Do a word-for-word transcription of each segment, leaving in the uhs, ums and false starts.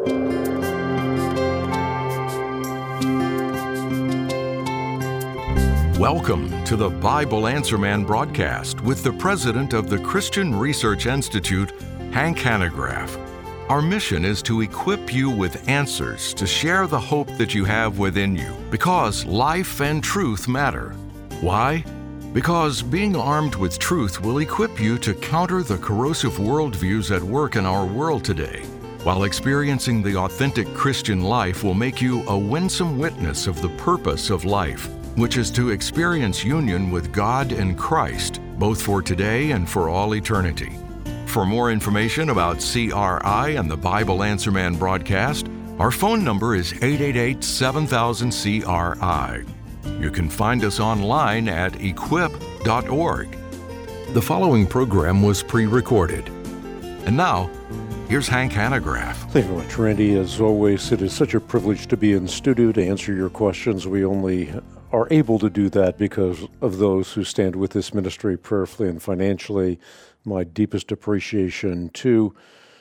Welcome to the Bible Answer Man broadcast with the president of the Christian Research Institute, Hank Hanegraaff. Our mission is to equip you with answers to share the hope that you have within you, because life and truth matter. Why? Because being armed with truth will equip you to counter the corrosive worldviews at work in our world today, while experiencing the authentic Christian life will make you a winsome witness of the purpose of life, which is to experience union with God and Christ, both for today and for all eternity. For more information about C R I and the Bible Answer Man broadcast, our phone number is eight eight eight, seven thousand, C R I. You can find us online at equip dot org. The following program was pre-recorded. And now, here's Hank Hanegraaff. Thank you very much, Randy. As always, it is such a privilege to be in studio to answer your questions. We only are able to do that because of those who stand with this ministry prayerfully and financially. My deepest appreciation to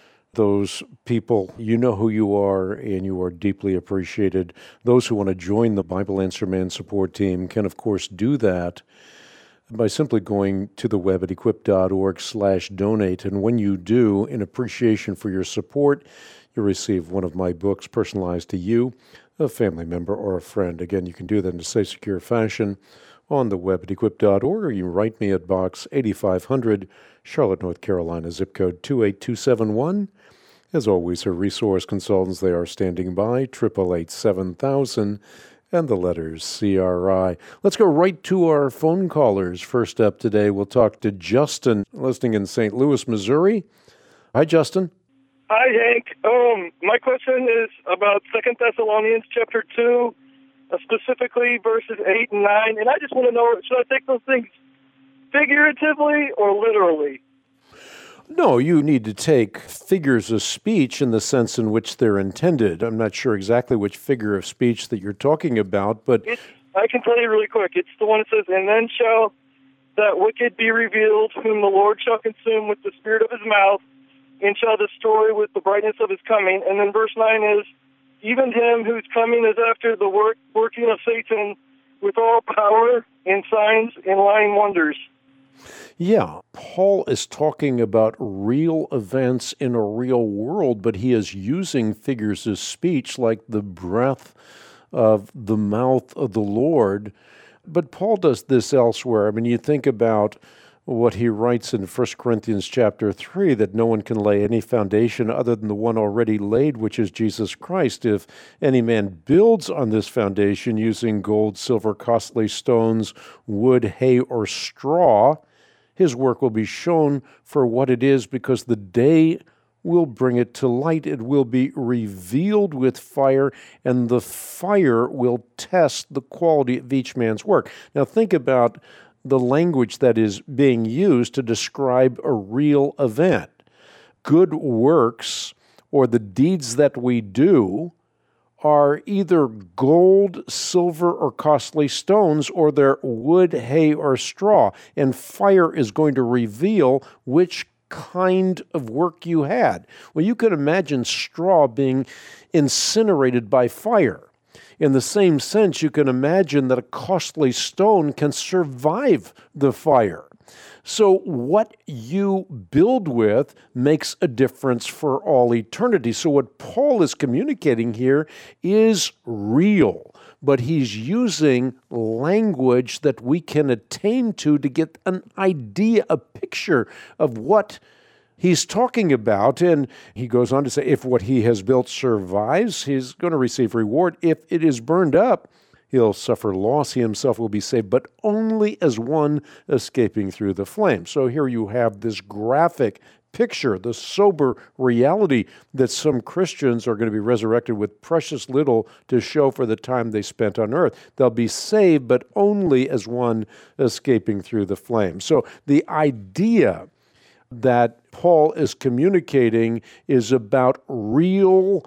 those people. You know who you are, and you are deeply appreciated. Those who want to join the Bible Answer Man support team can, of course, do that by simply going to the web at equip dot org slash donate. And when you do, in appreciation for your support, you'll receive one of my books personalized to you, a family member, or a friend. Again, you can do that in a safe, secure fashion on the web at equip dot org, or you can write me at Box eighty-five hundred, Charlotte, North Carolina, zip code two eight two seven one. As always, our resource consultants, they are standing by, eight eight eight, seven thousand, and the letters C R I. Let's go right to our phone callers. First up today, we'll talk to Justin, listening in Saint Louis, Missouri. Hi, Justin. Hi, Hank. Um, my question is about Second Thessalonians chapter two, uh, specifically verses eight and nine. And I just want to know, should I take those things figuratively or literally? No, you need to take figures of speech in the sense in which they're intended. I'm not sure exactly which figure of speech that you're talking about, but It's, I can tell you really quick. It's the one that says, "And then shall that wicked be revealed, whom the Lord shall consume with the spirit of his mouth, and shall destroy with the brightness of his coming." And then verse nine is, "Even him whose coming is after the work, working of Satan with all power and signs and lying wonders." Yeah, Paul is talking about real events in a real world, but he is using figures of speech like the breath of the mouth of the Lord. But Paul does this elsewhere. I mean, you think about what he writes in First Corinthians chapter three, that no one can lay any foundation other than the one already laid, which is Jesus Christ. If any man builds on this foundation using gold, silver, costly stones, wood, hay, or straw, his work will be shown for what it is, because the day will bring it to light. It will be revealed with fire, and the fire will test the quality of each man's work. Now think about the language that is being used to describe a real event. Good works, or the deeds that we do, are either gold, silver, or costly stones, or they're wood, hay, or straw. And fire is going to reveal which kind of work you had. Well, you can imagine straw being incinerated by fire. In the same sense, you can imagine that a costly stone can survive the fire. So what you build with makes a difference for all eternity. So what Paul is communicating here is real, but he's using language that we can attain to to get an idea, a picture of what he's talking about. And he goes on to say, if what he has built survives, he's going to receive reward. If it is burned up, he'll suffer loss. He himself will be saved, but only as one escaping through the flame. So here you have this graphic picture, the sober reality that some Christians are going to be resurrected with precious little to show for the time they spent on earth. They'll be saved, but only as one escaping through the flame. So the idea that Paul is communicating is about real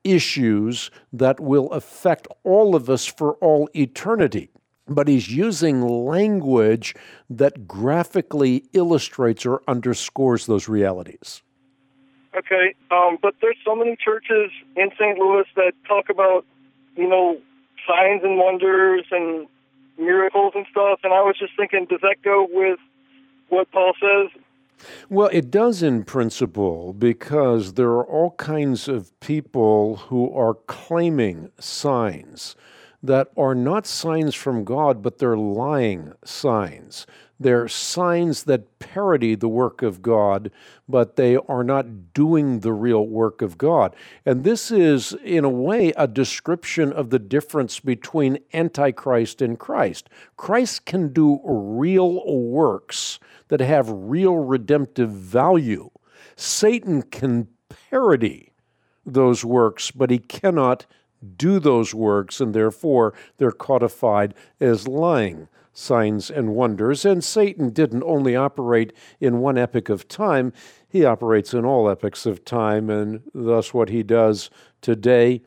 issues that will affect all of us for all eternity. But he's using language that graphically illustrates or underscores those realities. Okay, um, but there's so many churches in Saint Louis that talk about, you know, signs and wonders and miracles and stuff, and I was just thinking, does that go with what Paul says? Well, it does in principle, because there are all kinds of people who are claiming signs that are not signs from God, but they're lying signs. They're signs that parody the work of God, but they are not doing the real work of God. And this is, in a way, a description of the difference between Antichrist and Christ. Christ can do real works that have real redemptive value. Satan can parody those works, but he cannot do those works, and therefore they're codified as lying signs and wonders. And Satan didn't only operate in one epoch of time, he operates in all epochs of time, and thus what he does today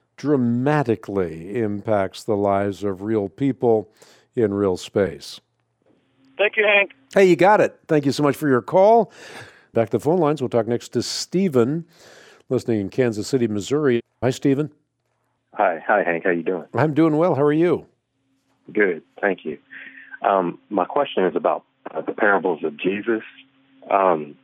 dramatically impacts the lives of real people in real space. Thank you, Hank. Hey, you got it. Thank you so much for your call. Back to the phone lines. We'll talk next to Stephen, listening in Kansas City, Missouri. Hi, Stephen. Hi. Hi, Hank. How you doing? I'm doing well. How are you? Good. Thank you. Um, my question is about uh, the parables of Jesus. Um,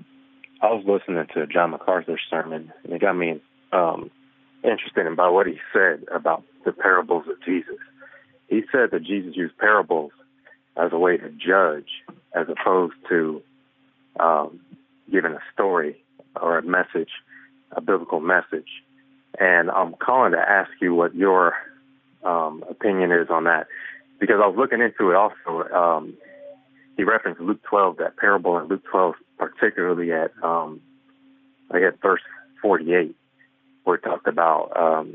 I was listening to John MacArthur's sermon, and it got me um, interested in about what he said about the parables of Jesus. He said that Jesus used parables as a way to judge, as opposed to um, giving a story or a message, a biblical message. And I'm calling to ask you what your um, opinion is on that, because I was looking into it also. Um, he referenced Luke twelve, that parable in Luke twelve, particularly at um, I guess verse forty-eight, where it talked about, um,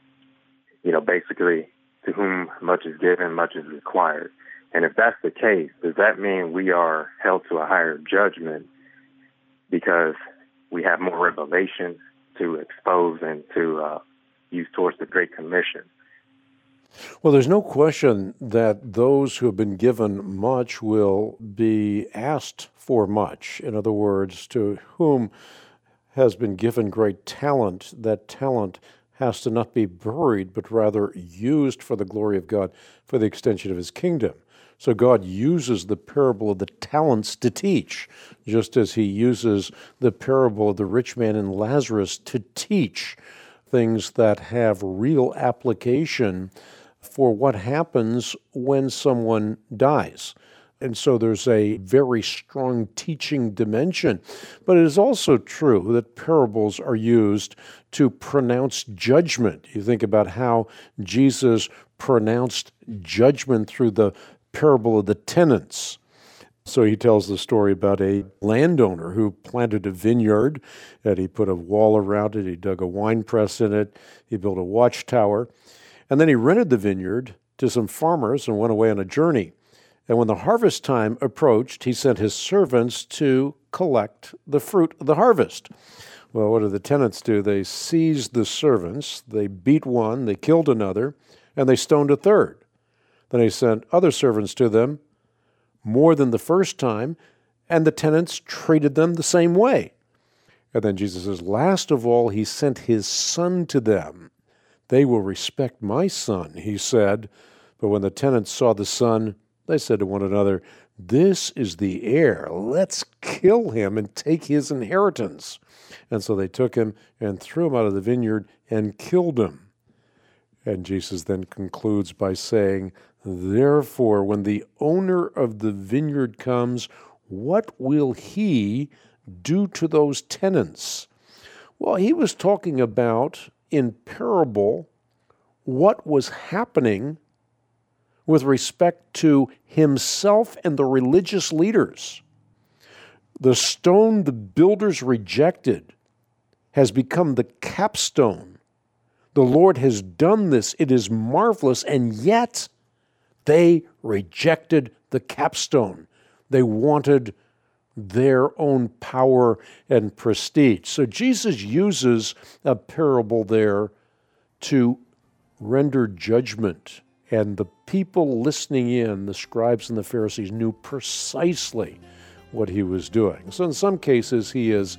you know, basically, to whom much is given, much is required. And if that's the case, does that mean we are held to a higher judgment because we have more revelation to expose and to uh, use towards the Great Commission? Well, there's no question that those who have been given much will be asked for much. In other words, to whom has been given great talent, that talent has to not be buried, but rather used for the glory of God, for the extension of his kingdom. So God uses the parable of the talents to teach, just as he uses the parable of the rich man and Lazarus to teach things that have real application for what happens when someone dies. And so there's a very strong teaching dimension. But it is also true that parables are used to pronounce judgment. You think about how Jesus pronounced judgment through the parable of the tenants. So he tells the story about a landowner who planted a vineyard, and he put a wall around it, he dug a wine press in it, he built a watchtower, and then he rented the vineyard to some farmers and went away on a journey. And when the harvest time approached, he sent his servants to collect the fruit of the harvest. Well, what did the tenants do? They seized the servants, they beat one, they killed another, and they stoned a third. Then he sent other servants to them, more than the first time, and the tenants treated them the same way. And then Jesus says, last of all, he sent his son to them. They will respect my son, he said. But when the tenants saw the son, they said to one another, this is the heir. Let's kill him and take his inheritance. And so they took him and threw him out of the vineyard and killed him. And Jesus then concludes by saying, therefore, when the owner of the vineyard comes, what will he do to those tenants? Well, he was talking about, in parable, what was happening with respect to himself and the religious leaders. The stone the builders rejected has become the capstone. The Lord has done this. It is marvelous, and yet they rejected the capstone. They wanted their own power and prestige. So Jesus uses a parable there to render judgment. And the people listening in, the scribes and the Pharisees, knew precisely what he was doing. So in some cases, he is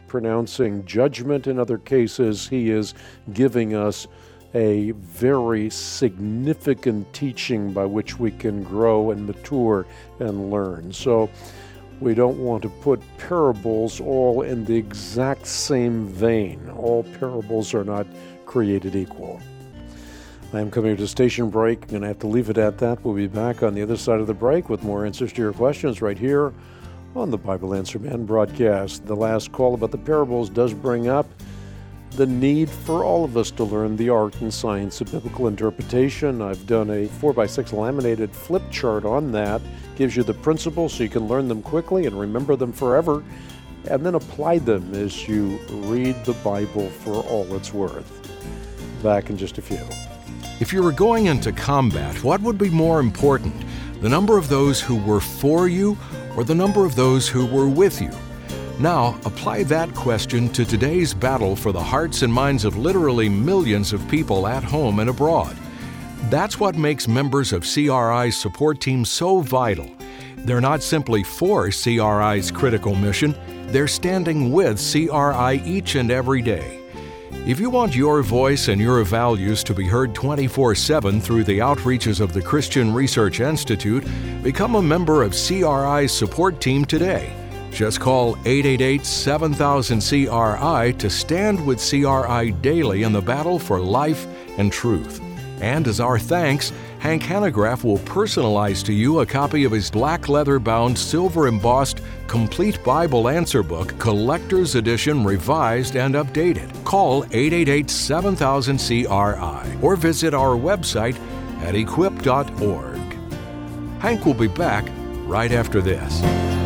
pronouncing judgment. In other cases, he is giving us a very significant teaching by which we can grow and mature and learn. So we don't want to put parables all in the exact same vein. All parables are not created equal. I'm coming to station break. I'm going to have to leave it at that. We'll be back on the other side of the break with more answers to your questions right here on the Bible Answer Man broadcast. The last call about the parables does bring up the need for all of us to learn the art and science of biblical interpretation. I've done a four by six laminated flip chart on that. Gives you the principles so you can learn them quickly and remember them forever, and then apply them as you read the Bible for all it's worth. Back in just a few. If you were going into combat, what would be more important, the number of those who were for you or the number of those who were with you? Now, apply that question to today's battle for the hearts and minds of literally millions of people at home and abroad. That's what makes members of C R I's support team so vital. They're not simply for C R I's critical mission, they're standing with C R I each and every day. If you want your voice and your values to be heard twenty-four seven through the outreaches of the Christian Research Institute, become a member of C R I's support team today. Just call eight eight eight, seven thousand, C R I to stand with C R I daily in the battle for life and truth. And as our thanks, Hank Hanegraaff will personalize to you a copy of his black leather-bound, silver-embossed, complete Bible answer book, Collector's Edition, revised and updated. Call eight eight eight, seven thousand, C R I or visit our website at equip dot org. Hank will be back right after this.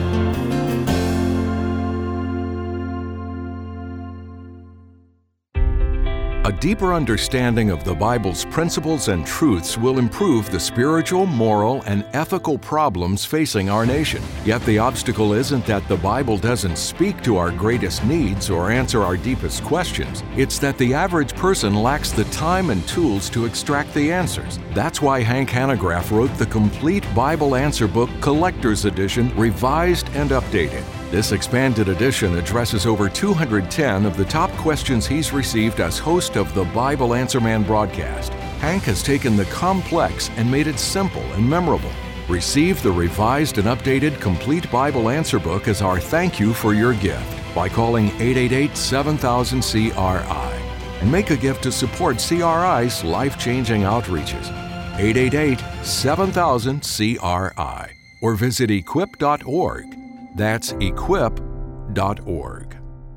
A deeper understanding of the Bible's principles and truths will improve the spiritual, moral, and ethical problems facing our nation. Yet the obstacle isn't that the Bible doesn't speak to our greatest needs or answer our deepest questions. It's that the average person lacks the time and tools to extract the answers. That's why Hank Hanegraaff wrote the complete Bible answer book, Collector's Edition, revised and updated. This expanded edition addresses over two hundred ten of the top questions he's received as host of the Bible Answer Man broadcast. Hank has taken the complex and made it simple and memorable. Receive the revised and updated complete Bible answer book as our thank you for your gift by calling eight eight eight, seven thousand, C R I and make a gift to support C R I's life-changing outreaches. eight eight eight, seven thousand, C R I or visit equip dot org. That's equip dot org.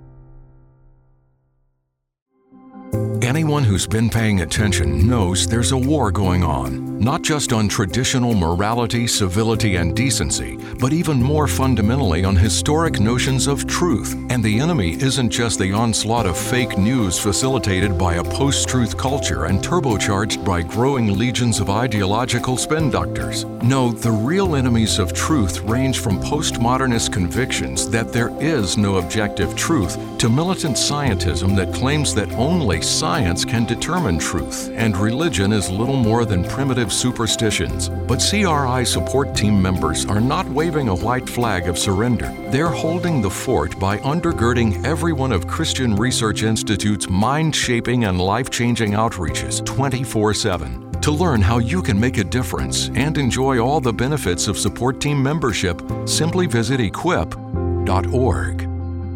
Anyone who's been paying attention knows there's a war going on, not just on traditional morality, civility, and decency, but even more fundamentally on historic notions of truth. And the enemy isn't just the onslaught of fake news facilitated by a post-truth culture and turbocharged by growing legions of ideological spin doctors. No, the real enemies of truth range from postmodernist convictions that there is no objective truth to militant scientism that claims that only science can determine truth, and religion is little more than primitive superstitions. But C R I support team members are not waving a white flag of surrender. They're holding the fort by undergirding every one of Christian Research Institute's mind-shaping and life-changing outreaches twenty-four seven. To learn how you can make a difference and enjoy all the benefits of support team membership, simply visit equip dot org.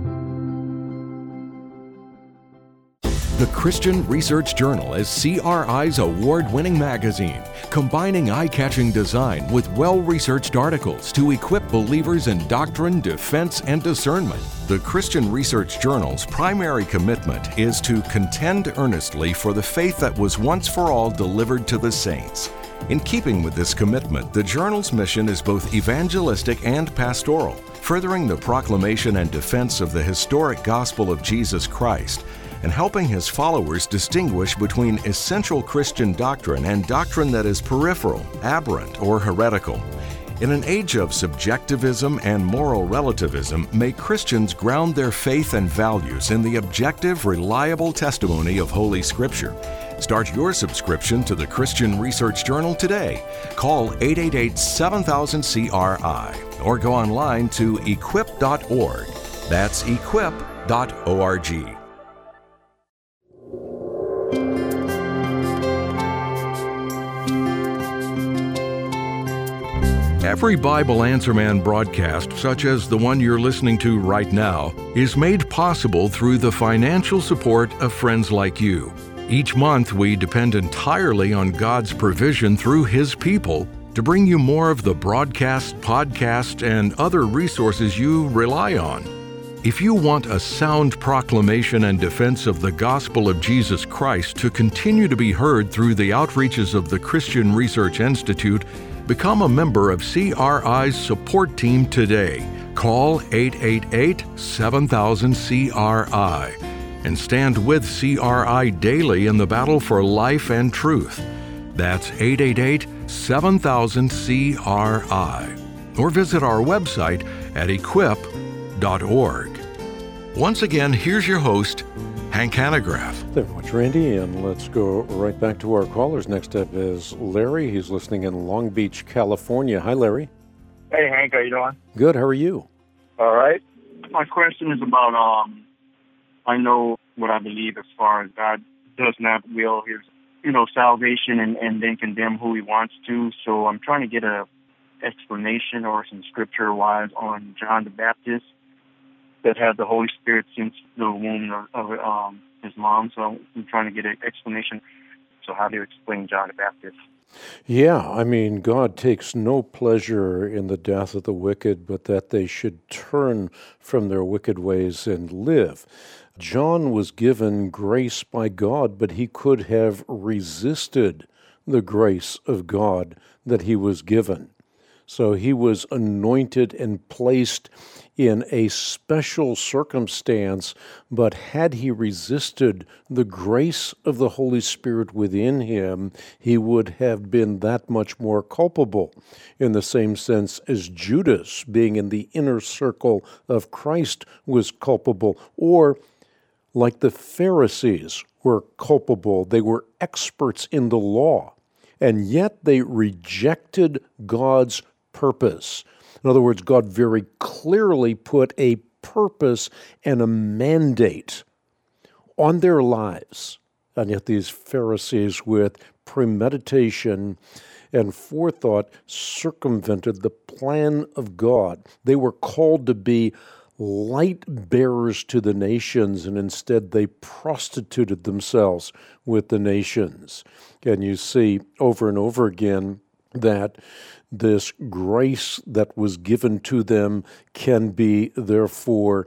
The Christian Research Journal is C R I's award-winning magazine, combining eye-catching design with well-researched articles to equip believers in doctrine, defense, and discernment. The Christian Research Journal's primary commitment is to contend earnestly for the faith that was once for all delivered to the saints. In keeping with this commitment, the journal's mission is both evangelistic and pastoral, furthering the proclamation and defense of the historic gospel of Jesus Christ, and helping his followers distinguish between essential Christian doctrine and doctrine that is peripheral, aberrant, or heretical. In an age of subjectivism and moral relativism, may Christians ground their faith and values in the objective, reliable testimony of Holy Scripture. Start your subscription to the Christian Research Journal today. Call eight eight eight, seven thousand, C R I or go online to equip dot org. That's equip dot org. Every Bible Answer Man broadcast, such as the one you're listening to right now, is made possible through the financial support of friends like you. Each month, we depend entirely on God's provision through His people to bring you more of the broadcast, podcast, and other resources you rely on. If you want a sound proclamation and defense of the gospel of Jesus Christ to continue to be heard through the outreaches of the Christian Research Institute, become a member of C R I's support team today. Call eight eight eight, seven thousand, C R I and stand with C R I daily in the battle for life and truth. That's eight eight eight, seven thousand, C R I. Or visit our website at equip dot org. Once again, here's your host, Hank Hanegraaff. Thank you very much, Randy, and let's go right back to our callers. Next up is Larry. He's listening in Long Beach, California. Hi, Larry. Hey, Hank, how you doing? Good. How are you? All right. My question is about, um, I know what I believe as far as God does not will His, you know, salvation and, and then condemn who He wants to. So I'm trying to get a explanation or some scripture-wise on John the Baptist that had the Holy Spirit since the womb of, of um, his mom. So I'm trying to get an explanation. So how do you explain John the Baptist? Yeah, I mean, God takes no pleasure in the death of the wicked, but that they should turn from their wicked ways and live. John was given grace by God, but he could have resisted the grace of God that he was given. So he was anointed and placed in a special circumstance, but had he resisted the grace of the Holy Spirit within him, he would have been that much more culpable, in the same sense as Judas, being in the inner circle of Christ, was culpable, or like the Pharisees were culpable. They were experts in the law, and yet they rejected God's purpose. In other words, God very clearly put a purpose and a mandate on their lives. And yet these Pharisees, with premeditation and forethought, circumvented the plan of God. They were called to be light bearers to the nations, and instead they prostituted themselves with the nations. And you see over and over again that this grace that was given to them can be therefore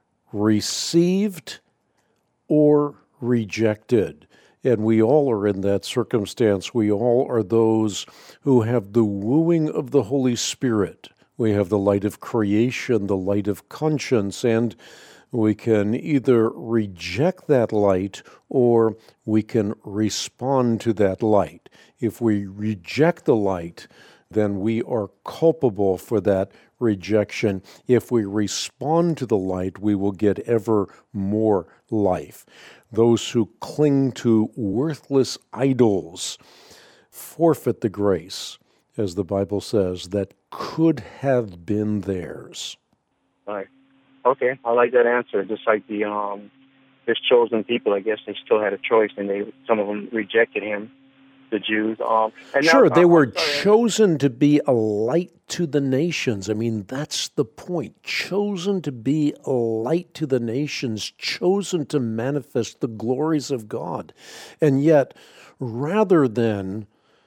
received or rejected. And we all are in that circumstance. We all are those who have the wooing of the Holy Spirit. We have the light of creation, the light of conscience, and we can either reject that light or we can respond to that light. If we reject the light, then we are culpable for that rejection. If we respond to the light, we will get ever more life. Those who cling to worthless idols forfeit the grace, as the Bible says, that could have been theirs. Right. Okay, I like that answer. Just like the um, his chosen people, I guess they still had a choice, and they some of them rejected him. The Jews. Um, and sure, now, they uh, were sorry, chosen to be a light to the nations. I mean, that's the point. Chosen to be a light to the nations, chosen to manifest the glories of God. And yet, rather than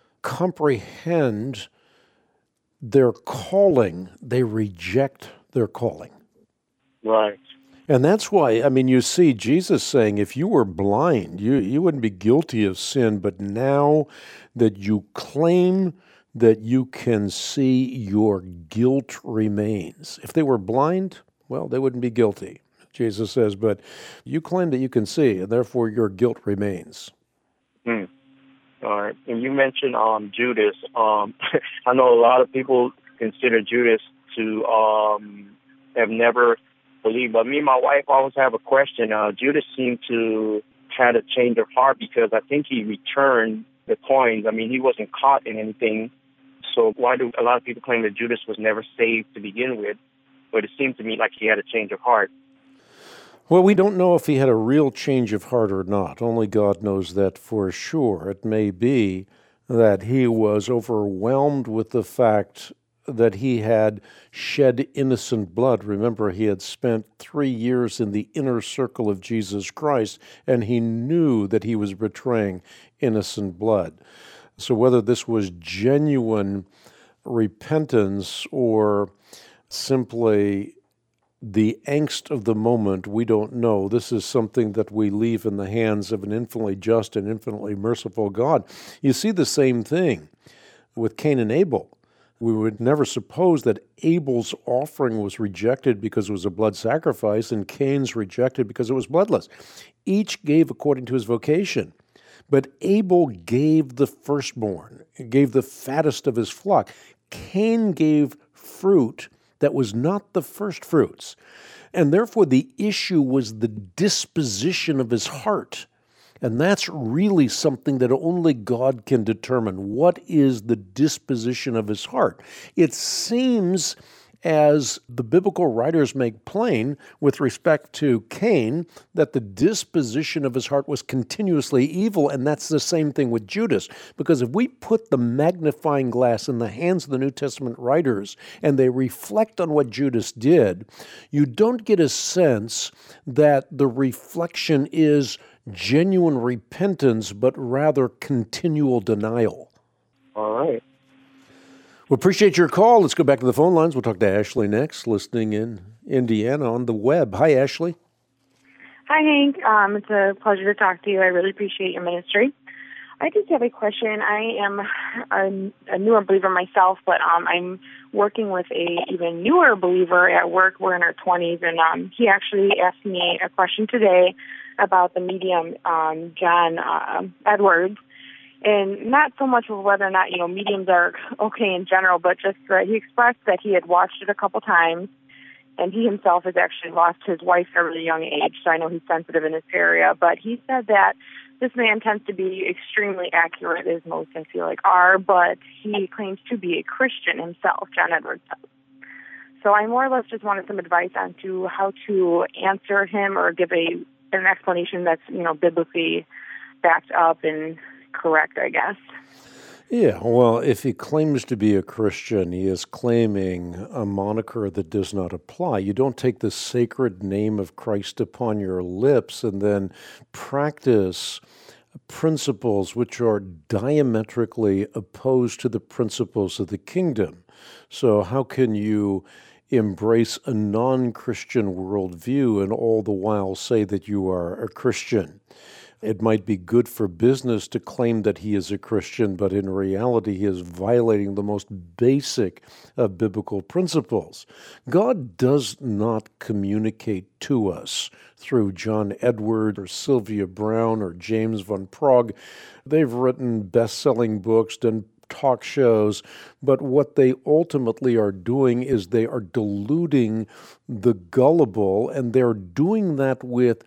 comprehend their calling, they reject their calling. Right. And that's why, I mean, you see Jesus saying, if you were blind, you, you wouldn't be guilty of sin, but now that you claim that you can see, your guilt remains. If they were blind, well, they wouldn't be guilty, Jesus says, but you claim that you can see, and therefore your guilt remains. Hmm. All right. And you mentioned um, Judas. Um, I know a lot of people consider Judas to um, have never believe. But me and my wife always have a question. Uh, Judas seemed to had a change of heart because I think he returned the coins. I mean, he wasn't caught in anything. So why do a lot of people claim that Judas was never saved to begin with? But it seemed to me like he had a change of heart. Well, we don't know if he had a real change of heart or not. Only God knows that for sure. It may be that he was overwhelmed with the fact that he had shed innocent blood. Remember, he had spent three years in the inner circle of Jesus Christ, and he knew that he was betraying innocent blood. So whether this was genuine repentance or simply the angst of the moment, we don't know. This is something that we leave in the hands of an infinitely just and infinitely merciful God. You see the same thing with Cain and Abel. We would never suppose that Abel's offering was rejected because it was a blood sacrifice and Cain's rejected because it was bloodless. Each gave according to his vocation. But Abel gave the firstborn, gave the fattest of his flock. Cain gave fruit that was not the first fruits. And therefore the issue was the disposition of his heart. And that's really something that only God can determine. What is the disposition of his heart? It seems, as the biblical writers make plain with respect to Cain, that the disposition of his heart was continuously evil, and that's the same thing with Judas. Because if we put the magnifying glass in the hands of the New Testament writers and they reflect on what Judas did, you don't get a sense that the reflection is genuine repentance, but rather continual denial. All right. We appreciate your call. Let's go back to the phone lines. We'll talk to Ashley next, listening in Indiana on the web. Hi, Ashley. Hi, Hank. Um, it's a pleasure to talk to you. I really appreciate your ministry. I just have a question. I am a, a newer believer myself, but um, I'm working with a even newer believer at work. We're in our twenties, and um, he actually asked me a question today about the medium um, John uh, Edwards. And not so much of whether or not, you know, mediums are okay in general, but just that he expressed that he had watched it a couple times, and he himself has actually lost his wife at a really young age, so I know he's sensitive in this area. But he said that this man tends to be extremely accurate, as most I feel like are, but he claims to be a Christian himself, John Edwards does. So I more or less just wanted some advice on to how to answer him or give a an explanation that's, you know, biblically backed up and correct, I guess. Yeah, well, if he claims to be a Christian, he is claiming a moniker that does not apply. You don't take the sacred name of Christ upon your lips and then practice principles which are diametrically opposed to the principles of the kingdom. So how can you embrace a non-Christian worldview and all the while say that you are a Christian? It might be good for business to claim that he is a Christian, but in reality, he is violating the most basic of biblical principles. God does not communicate to us through John Edwards or Sylvia Browne or James Van Praagh. They've written best-selling books, done talk shows, but what they ultimately are doing is they are deluding the gullible, and they're doing that with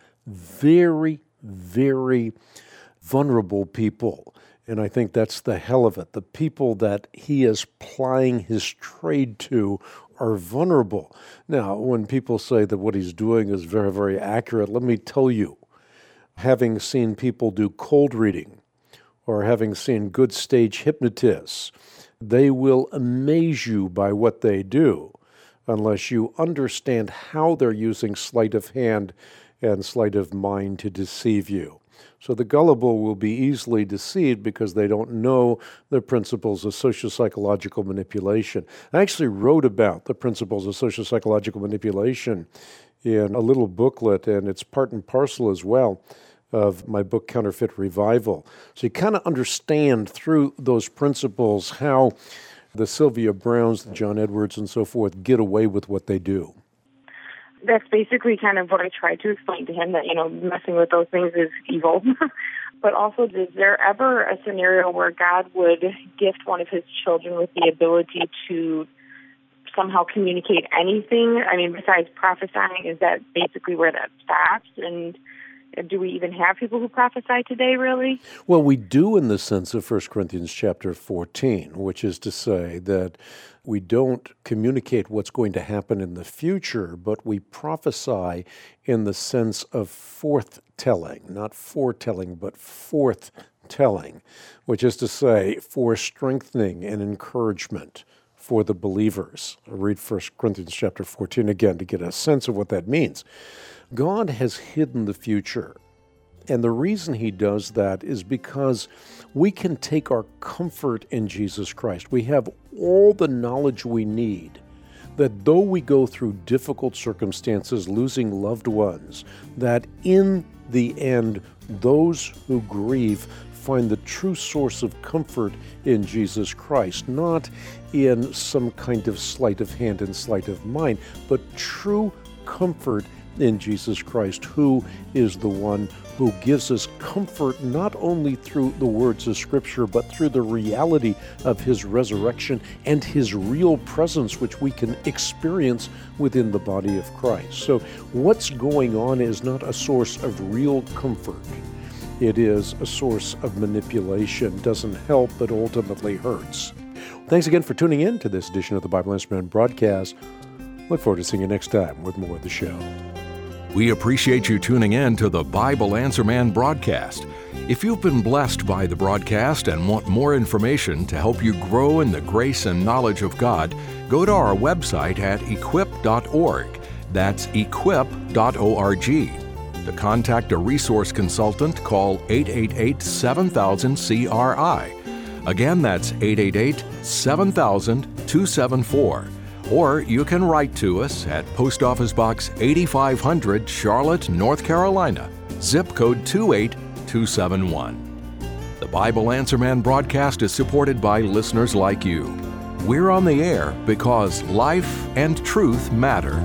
very very vulnerable people. And I think that's the hell of it. The people that he is plying his trade to are vulnerable. Now, when people say that what he's doing is very, very accurate, let me tell you, having seen people do cold reading or having seen good stage hypnotists, they will amaze you by what they do unless you understand how they're using sleight of hand and sleight of mind to deceive you. So the gullible will be easily deceived because they don't know the principles of social-psychological manipulation. I actually wrote about the principles of social-psychological manipulation in a little booklet, and it's part and parcel as well of my book, Counterfeit Revival. So you kind of understand through those principles how the Sylvia Browns, the John Edwards, and so forth get away with what they do. That's basically kind of what I tried to explain to him, that, you know, messing with those things is evil. But also, is there ever a scenario where God would gift one of his children with the ability to somehow communicate anything? I mean, besides prophesying, is that basically where that stops? And do we even have people who prophesy today, really? Well, we do in the sense of First Corinthians chapter fourteen, which is to say that we don't communicate what's going to happen in the future, but we prophesy in the sense of forthtelling, not foretelling, but forthtelling, which is to say for strengthening and encouragement for the believers. I'll read First Corinthians chapter fourteen again to get a sense of what that means. God has hidden the future, and the reason he does that is because we can take our comfort in Jesus Christ. We have all the knowledge we need that though we go through difficult circumstances, losing loved ones, that in the end, those who grieve find the true source of comfort in Jesus Christ, not in some kind of sleight of hand and sleight of mind, but true comfort in Jesus Christ, who is the one who gives us comfort not only through the words of Scripture, but through the reality of his resurrection and his real presence, which we can experience within the body of Christ. So what's going on is not a source of real comfort. It is a source of manipulation, doesn't help, but ultimately hurts. Thanks again for tuning in to this edition of the Bible Answer Man broadcast. Look forward to seeing you next time with more of the show. We appreciate you tuning in to the Bible Answer Man broadcast. If you've been blessed by the broadcast and want more information to help you grow in the grace and knowledge of God, go to our website at equip dot org. That's equip dot org. To contact a resource consultant, call eight eight eight, seven thousand, C R I. Again, that's eight eight eight, seven thousand, two seven four. Or you can write to us at Post Office Box eighty-five hundred, Charlotte, North Carolina, zip code two eight two seven one. The Bible Answer Man broadcast is supported by listeners like you. We're on the air because life and truth matter.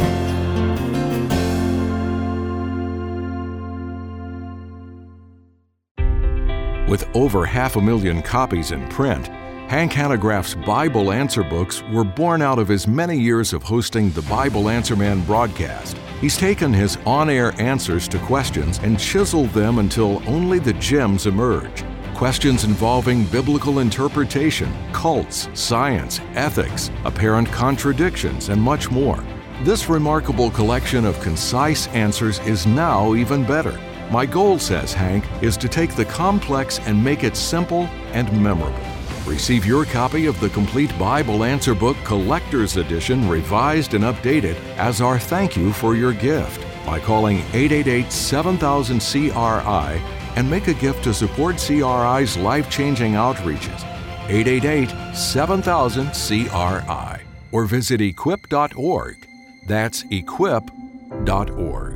With over half a million copies in print, Hank Hanegraaff's Bible Answer books were born out of his many years of hosting the Bible Answer Man broadcast. He's taken his on-air answers to questions and chiseled them until only the gems emerge. Questions involving biblical interpretation, cults, science, ethics, apparent contradictions, and much more. This remarkable collection of concise answers is now even better. My goal, says Hank, is to take the complex and make it simple and memorable. Receive your copy of the complete Bible Answer Book Collector's Edition, revised and updated, as our thank you for your gift by calling eight eight eight, seven thousand, C R I and make a gift to support C R I's life-changing outreaches. eight eight eight, seven thousand, C R I. Or visit equip dot org. That's equip dot org.